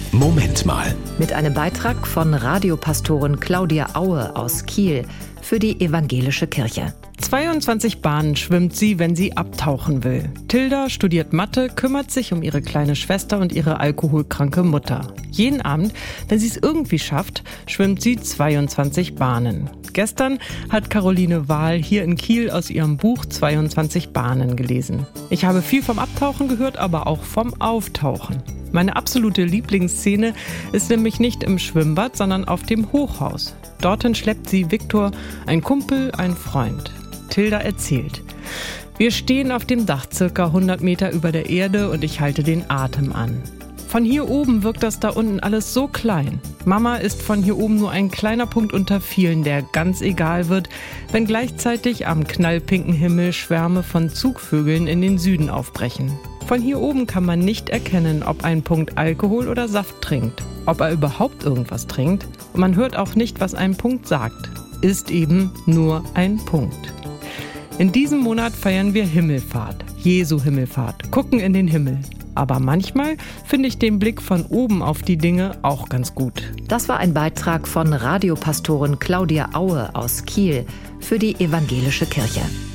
Moment mal. Mit einem Beitrag von Radiopastorin Claudia Aue aus Kiel für die Evangelische Kirche. 22 Bahnen schwimmt sie, wenn sie abtauchen will. Tilda studiert Mathe, kümmert sich um ihre kleine Schwester und ihre alkoholkranke Mutter. Jeden Abend, wenn sie es irgendwie schafft, schwimmt sie 22 Bahnen. Gestern hat Caroline Wahl hier in Kiel aus ihrem Buch 22 Bahnen gelesen. Ich habe viel vom Abtauchen gehört, aber auch vom Auftauchen. Meine absolute Lieblingsszene ist nämlich nicht im Schwimmbad, sondern auf dem Hochhaus. Dorthin schleppt sie Viktor, ein Kumpel, ein Freund. Tilda erzählt: Wir stehen auf dem Dach circa 100 Meter über der Erde und ich halte den Atem an. Von hier oben wirkt das da unten alles so klein. Mama ist von hier oben nur ein kleiner Punkt unter vielen, der ganz egal wird, wenn gleichzeitig am knallpinken Himmel Schwärme von Zugvögeln in den Süden aufbrechen. Von hier oben kann man nicht erkennen, ob ein Punkt Alkohol oder Saft trinkt, ob er überhaupt irgendwas trinkt. Und man hört auch nicht, was ein Punkt sagt. Ist eben nur ein Punkt. In diesem Monat feiern wir Himmelfahrt, Jesu Himmelfahrt, gucken in den Himmel. Aber manchmal finde ich den Blick von oben auf die Dinge auch ganz gut. Das war ein Beitrag von Radiopastorin Claudia Aue aus Kiel für die Evangelische Kirche.